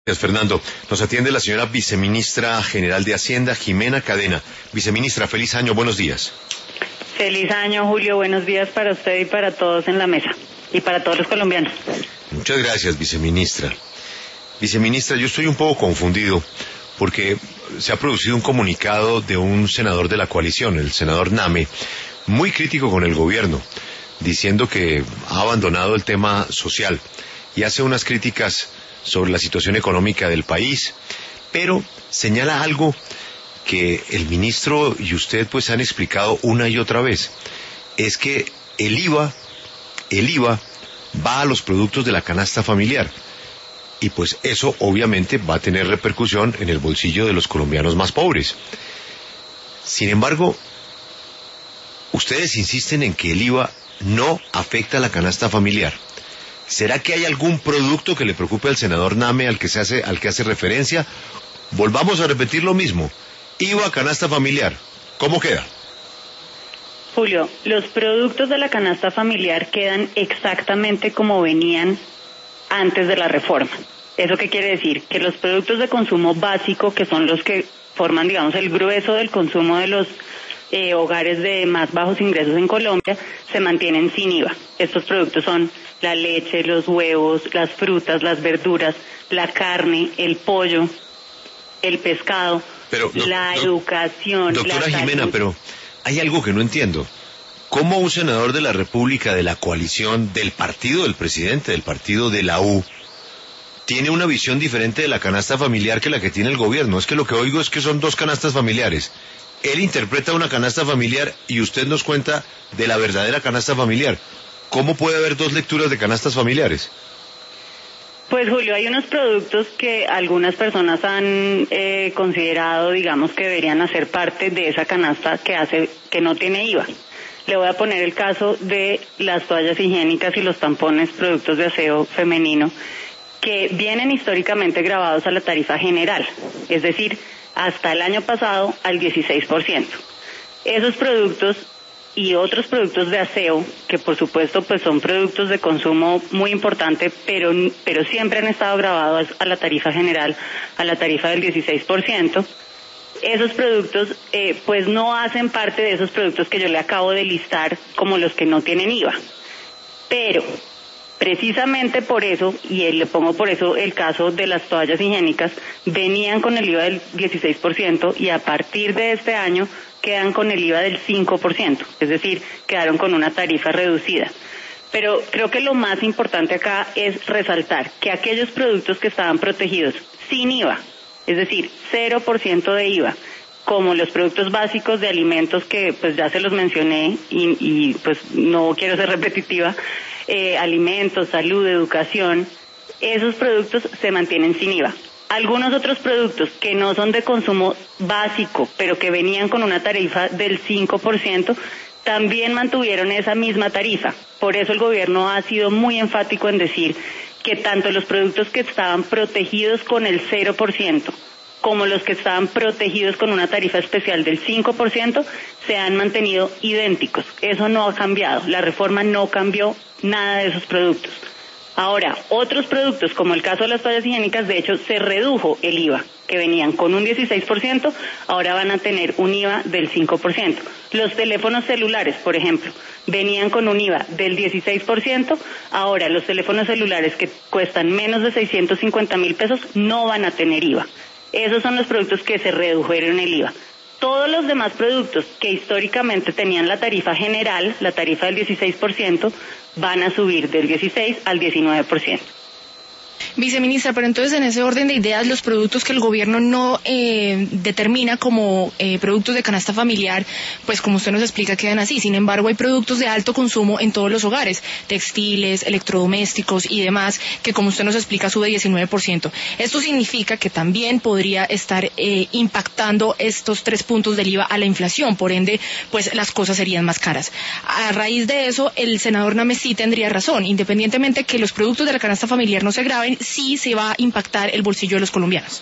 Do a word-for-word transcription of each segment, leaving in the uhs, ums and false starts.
Gracias, Fernando. Nos atiende la señora Viceministra General de Hacienda, Jimena Cadena. Viceministra, feliz año, buenos días. Feliz año, Julio, buenos días para usted y para todos en la mesa, y para todos los colombianos. Muchas gracias, Viceministra. Viceministra, yo estoy un poco confundido, porque se ha producido un comunicado de un senador de la coalición, el senador Name, muy crítico con el gobierno, diciendo que ha abandonado el tema social, y hace unas críticas sobre la situación económica del país, pero señala algo que el ministro y usted pues han explicado una y otra vez, es que el IVA, el IVA va a los productos de la canasta familiar, y pues eso obviamente va a tener repercusión en el bolsillo de los colombianos más pobres. Sin embargo, ustedes insisten en que el IVA no afecta a la canasta familiar. ¿Será que hay algún producto que le preocupe al senador Name al que se hace, al que hace referencia? Volvamos a repetir lo mismo. IVA, canasta familiar. ¿Cómo queda? Julio, los productos de la canasta familiar quedan exactamente como venían antes de la reforma. ¿Eso qué quiere decir? Que los productos de consumo básico, que son los que forman, digamos, el grueso del consumo de los eh, hogares de más bajos ingresos en Colombia, se mantienen sin IVA. Estos productos son la leche, los huevos, las frutas, las verduras, la carne, el pollo, el pescado, pero, do, la do, educación. Doctora la Jimena, pero hay algo que no entiendo. ¿Cómo un senador de la República, de la coalición, del partido del presidente, del partido de la U, tiene una visión diferente de la canasta familiar que la que tiene el gobierno? Es que lo que oigo es que son dos canastas familiares. Él interpreta una canasta familiar y usted nos cuenta de la verdadera canasta familiar. ¿Cómo puede haber dos lecturas de canastas familiares? Pues, Julio, hay unos productos que algunas personas han eh, considerado, digamos, que deberían hacer parte de esa canasta que hace que no tiene IVA. Le voy a poner el caso de las toallas higiénicas y los tampones, productos de aseo femenino, que vienen históricamente grabados a la tarifa general, es decir, hasta el año pasado al dieciséis por ciento. Esos productos y otros productos de aseo, que por supuesto pues son productos de consumo muy importante, pero, pero siempre han estado grabados a la tarifa general, a la tarifa del dieciséis por ciento, esos productos eh, pues no hacen parte de esos productos que yo le acabo de listar como los que no tienen IVA. Pero precisamente por eso, y le pongo por eso el caso de las toallas higiénicas, venían con el IVA del dieciséis por ciento y a partir de este año quedan con el IVA del cinco por ciento, es decir, quedaron con una tarifa reducida. Pero creo que lo más importante acá es resaltar que aquellos productos que estaban protegidos sin IVA, es decir, cero por ciento de IVA, como los productos básicos de alimentos que pues ya se los mencioné y, y pues no quiero ser repetitiva, eh, alimentos, salud, educación, esos productos se mantienen sin IVA. Algunos otros productos que no son de consumo básico, pero que venían con una tarifa del cinco por ciento, también mantuvieron esa misma tarifa. Por eso el gobierno ha sido muy enfático en decir que tanto los productos que estaban protegidos con el cero por ciento como los que estaban protegidos con una tarifa especial del cinco por ciento se han mantenido idénticos. Eso no ha cambiado. La reforma no cambió nada de esos productos. Ahora, otros productos, como el caso de las toallas higiénicas, de hecho, se redujo el IVA, que venían con un dieciséis por ciento, ahora van a tener un IVA del cinco por ciento. Los teléfonos celulares, por ejemplo, venían con un IVA del dieciséis por ciento, ahora los teléfonos celulares que cuestan menos de seiscientos cincuenta mil pesos no van a tener IVA. Esos son los productos que se redujeron el IVA. Todos los demás productos que históricamente tenían la tarifa general, la tarifa del dieciséis por ciento, van a subir del dieciséis al diecinueve por ciento. Viceministra, pero entonces en ese orden de ideas, los productos que el gobierno no eh, determina como eh, productos de canasta familiar, pues como usted nos explica, quedan así. Sin embargo, hay productos de alto consumo en todos los hogares, textiles, electrodomésticos y demás, que como usted nos explica, sube diecinueve por ciento. Esto significa que también podría estar eh, impactando estos tres puntos del IVA a la inflación, por ende, pues las cosas serían más caras. A raíz de eso, el senador Name sí tendría razón, independientemente que los productos de la canasta familiar no se graben, sí se va a impactar el bolsillo de los colombianos.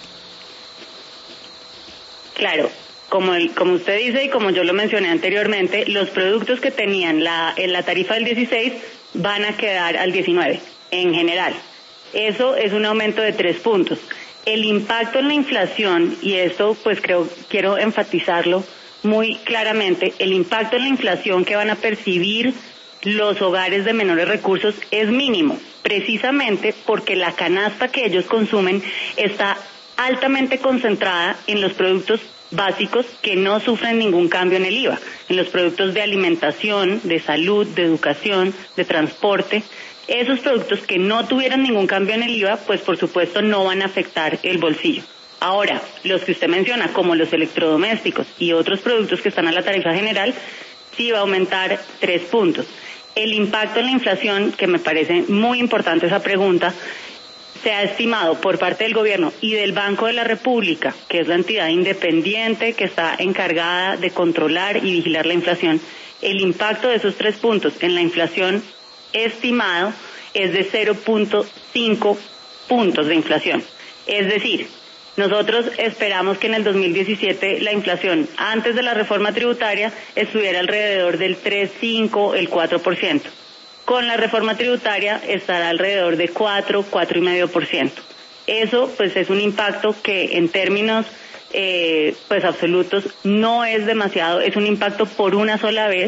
Claro, como, el, como usted dice y como yo lo mencioné anteriormente, los productos que tenían la, en la tarifa del dieciséis van a quedar al diecinueve en general. Eso es un aumento de tres puntos. El impacto en la inflación, y esto pues creo, quiero enfatizarlo muy claramente, el impacto en la inflación que van a percibir los hogares de menores recursos es mínimo, precisamente porque la canasta que ellos consumen está altamente concentrada en los productos básicos que no sufren ningún cambio en el I V A, en los productos de alimentación, de salud, de educación, de transporte. Esos productos que no tuvieran ningún cambio en el I V A, pues por supuesto no van a afectar el bolsillo. Ahora, los que usted menciona, como los electrodomésticos y otros productos que están a la tarifa general, sí va a aumentar tres puntos. El impacto en la inflación, que me parece muy importante esa pregunta, se ha estimado por parte del gobierno y del Banco de la República, que es la entidad independiente que está encargada de controlar y vigilar la inflación, el impacto de esos tres puntos en la inflación estimado es de cero punto cinco puntos de inflación. Es decir, nosotros esperamos que en el dos mil diecisiete la inflación antes de la reforma tributaria estuviera alrededor del tres punto cinco, el cuatro por ciento. Con la reforma tributaria estará alrededor de cuatro, cuatro y medio por ciento. Eso pues es un impacto que en términos eh, pues absolutos no es demasiado, es un impacto por una sola vez.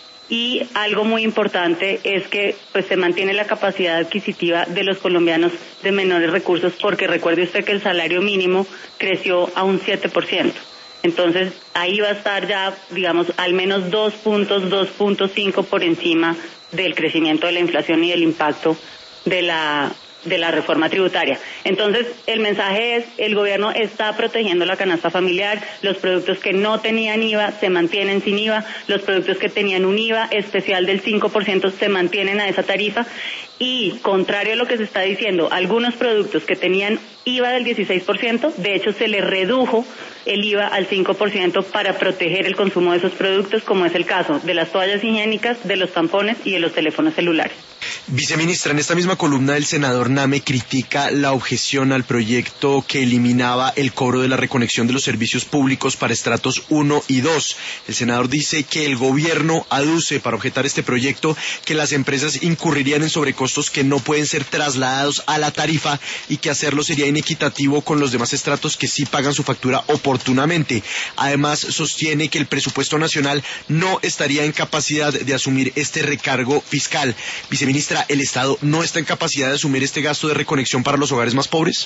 Y algo muy importante es que pues se mantiene la capacidad adquisitiva de los colombianos de menores recursos, porque recuerde usted que el salario mínimo creció a un siete por ciento. Entonces ahí va a estar ya, digamos, al menos dos puntos, dos punto cinco por encima del crecimiento de la inflación y del impacto de la de la reforma tributaria. Entonces, el mensaje es, el gobierno está protegiendo la canasta familiar, los productos que no tenían I V A se mantienen sin I V A, los productos que tenían un I V A especial del cinco por ciento se mantienen a esa tarifa, y contrario a lo que se está diciendo, algunos productos que tenían I V A del dieciséis por ciento, de hecho se les redujo el I V A al cinco por ciento para proteger el consumo de esos productos, como es el caso de las toallas higiénicas, de los tampones y de los teléfonos celulares. Viceministra, en esta misma columna el senador Name critica la objeción al proyecto que eliminaba el cobro de la reconexión de los servicios públicos para estratos uno y dos. El senador dice que el gobierno aduce para objetar este proyecto que las empresas incurrirían en sobrecostos que no pueden ser trasladados a la tarifa y que hacerlo sería inequitativo con los demás estratos que sí pagan su factura oportunamente. Además, sostiene que el presupuesto nacional no estaría en capacidad de asumir este recargo fiscal. Viceministra, ¿el Estado no está en capacidad de asumir este gasto de reconexión para los hogares más pobres?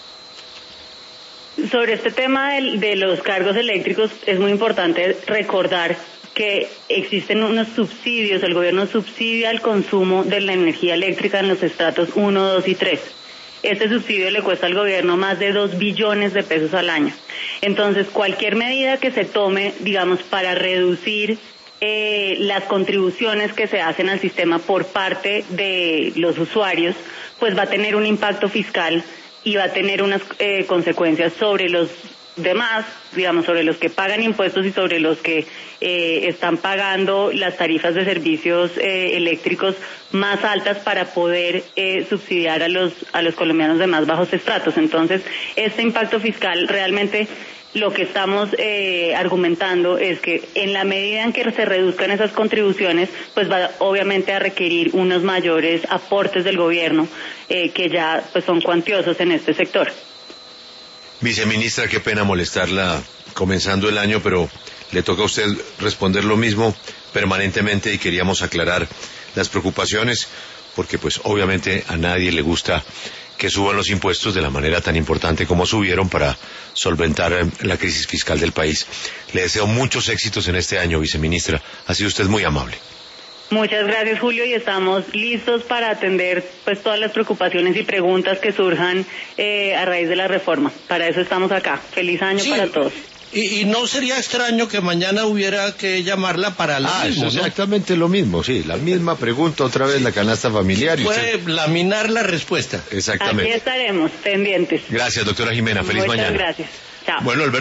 Sobre este tema de, de los cargos eléctricos es muy importante recordar que existen unos subsidios, el gobierno subsidia el consumo de la energía eléctrica en los estratos uno, dos y tres. Este subsidio le cuesta al gobierno más de dos billones de pesos al año. Entonces, cualquier medida que se tome, digamos, para reducir eh, las contribuciones que se hacen al sistema por parte de los usuarios, pues va a tener un impacto fiscal y va a tener unas eh, consecuencias sobre los demás, digamos, sobre los que pagan impuestos y sobre los que eh, están pagando las tarifas de servicios eh, eléctricos más altas para poder eh, subsidiar a los a los colombianos de más bajos estratos. Entonces, este impacto fiscal realmente lo que estamos eh, argumentando es que en la medida en que se reduzcan esas contribuciones, pues va obviamente a requerir unos mayores aportes del gobierno eh, que ya pues son cuantiosos en este sector. Viceministra, qué pena molestarla comenzando el año, pero le toca a usted responder lo mismo permanentemente y queríamos aclarar las preocupaciones, porque pues obviamente a nadie le gusta que suban los impuestos de la manera tan importante como subieron para solventar la crisis fiscal del país. Le deseo muchos éxitos en este año, viceministra. Ha sido usted muy amable. Muchas gracias, Julio, y estamos listos para atender pues todas las preocupaciones y preguntas que surjan eh, a raíz de la reforma. Para eso estamos acá. Feliz año sí, para todos. Y, y no sería extraño que mañana hubiera que llamarla para lo ah, mismo, es ¿no? Exactamente lo mismo, sí, la misma pregunta otra vez, la canasta familiar. Y puede usted... laminar la respuesta. Exactamente. Aquí estaremos, pendientes. Gracias, doctora Jimena. Feliz Muchas mañana. Muchas gracias. Chao. Bueno,